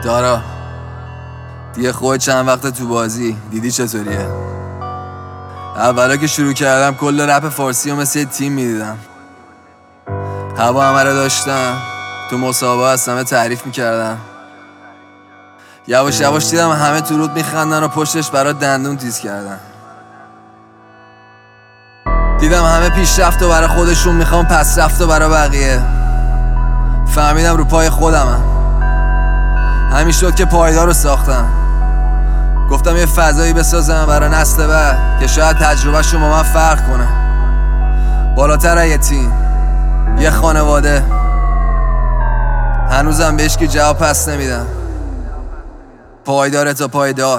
دارا دیگه خود چند وقت تو بازی دیدی چطوریه؟ اولا که شروع کردم کل رپ فارسی رو مثل تیم میدیدم. هوا همه رو داشتم، تو مسابقه از همه تعریف میکردم. یواش یواش دیدم همه تو رود میخندن و پشتش برا دندون تیز کردن. دیدم همه پیشرفت و برا خودشون میخوام پس رفت و برا بقیه. فهمیدم رو پای خودمم. همین شد که پایدار رو ساختم. گفتم یه فضایی بسازم برای نسل بعد که شاید تجربهشون با من فرق کنه. بالاتر یه تیم، یه خانواده. هنوزم بهش که جواب پس نمیدم. پایدار تا پایدار.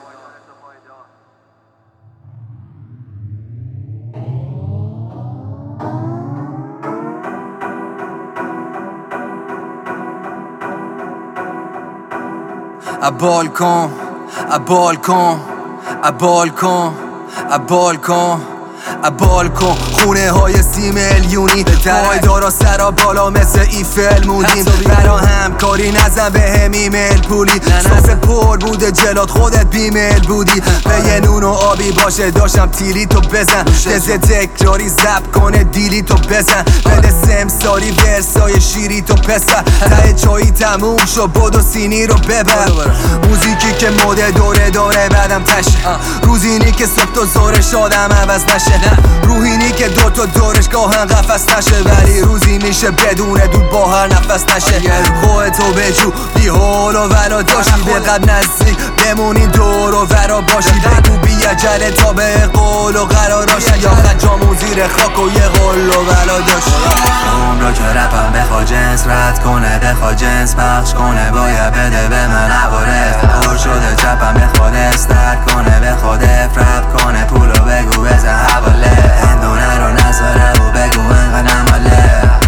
بالکن خونه های 30 میلیونی پایدارا سرا بالا مثل ایفل مودیم. برا همکاری نزن به هم ایمیل پولی. سفره پر بوده جلات خودت بیمیل بودی. به یه نون و آبی باشه داشتم تیلی تو بزن. دزه تکراری زب کنه دیلی تو بزن. بده سمساری ورسای شیری تو پسر. ته چایی تموم شو بدو سینی رو ببر. موزیکی که مده دوره داره بعدم تشه. روزینی که صبح تو زورش آدم عوض نشه. روحینی که دو تا دورش گاهن قفص نشه. ولی روزی میشه بدون دود با هر نفس نشه. خودتو بجو بی حال و ولا داشتی. به قد نزدیک بمونی دور و ورا باشی. بگو بی عجله تا به قول و قراراشی. یا خجامون زیر خاک و یه قول و ولا داشتی. عمرو که رپم بخوا جنس رد کنه، بخوا جنس پخش کنه، باید بده به من عوارض. پر شده چپم بخواد استرد کنه، بخواد افرب کنه، پولو بگو بزن حواله. هندونه رو نذاره و بگو انقدر نماله.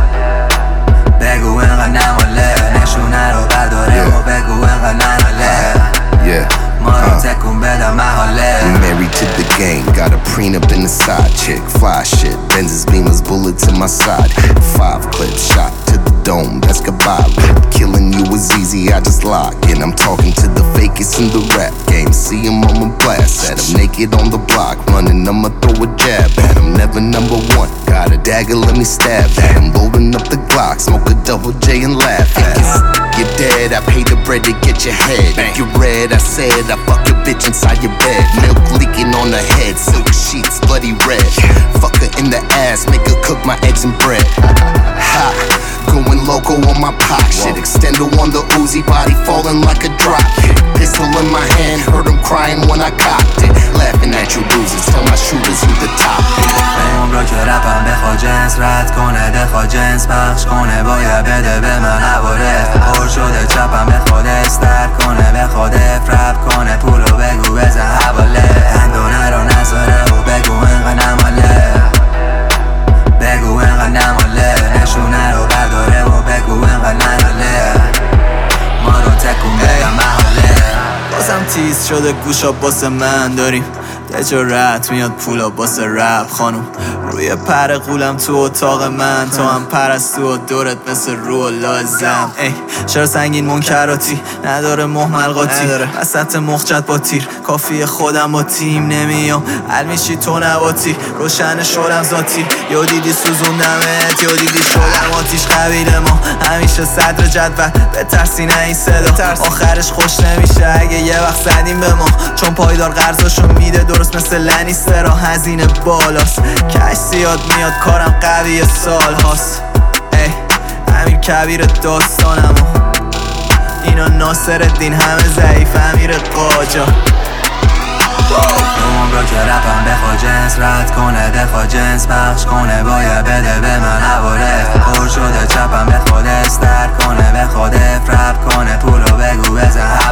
بگو انقدر نماله. نشونه رو برداره و بگو انقدر نماله. ما رو تکون بده محاله. Married to the game, got a prenup in the side chick. Fly shit, Benz's Beamers, bullet to my side. 5 clips, shot to the dome, that's goodbye. Killing you was easy, I just lock in. I'm talking to the fakest in the rap game. See him on my blast, set him naked on the block. Running, I'ma throw a jab at him, never number one. Got a dagger, let me stab at him. Loading up the Glock, smoke a double J and laugh. You're dead, I paid the bread to get your head. If you're red, I said I fuck your bitch inside your bed. Milk leaking on her head, silk sheets bloody red. Fuck her in the ass, make her cook my eggs and bread. Ha, going loco on my pop shit. Extendo on the Uzi, body falling like a drop kick. Pistol in my hand, heard him crying when I cocked it. Laughing at you losers, tell my shooters who the top hit. عمرو که رپم بخوا جنس رد کنه، بخوا جنس پخش کنه، باید بده به من عوارض. پر شده چپم بخواد استرد کنه، بخواد افرب کنه، پولو بگو بزن حواله. هندونه رو نذاره و بگو انقدر نماله. بگو انقدر نماله. نشونه رو برداره و بگو انقدر نماله. ما رو تکون بده محاله. بازم تیز شده گوشا باسه من داریم. تجارت میاد پولا باسه رپ خانوم. روی پر قولم تو اتاق من، تو هم پرستو و دورت مثل رو لازم. ای چرا سنگین منکراتی نداره محمل قاطی. وسط مخجت با تیر کافی خودم با تیم نمیام. حل میشی تو نباتی روشن شدم ذاتی. یا دیدی سوزوندمت یا دیدی شدم آتیش. قبیل ما همیشه صدر جدول، بترسی نه این صدا آخرش خوش نمیشه اگه یه وقت زدیم به ما. چون پایدار قرضاشو میده درست مثل لنیسترا، هزینه بالاست کش زیاد میاد کارم قوی سال هاست. ای امیر کبیر داستانمو، اینا ناصر الدین همه ضعیف امیر قاجا. عمرو که رپم بخوا جنس رد کنه، بخوا جنس پخش کنه، باید بده به من عوارض. پر شده چپم بخواد استرد کنه، بخواد افرب کنه، پولو بگو بزن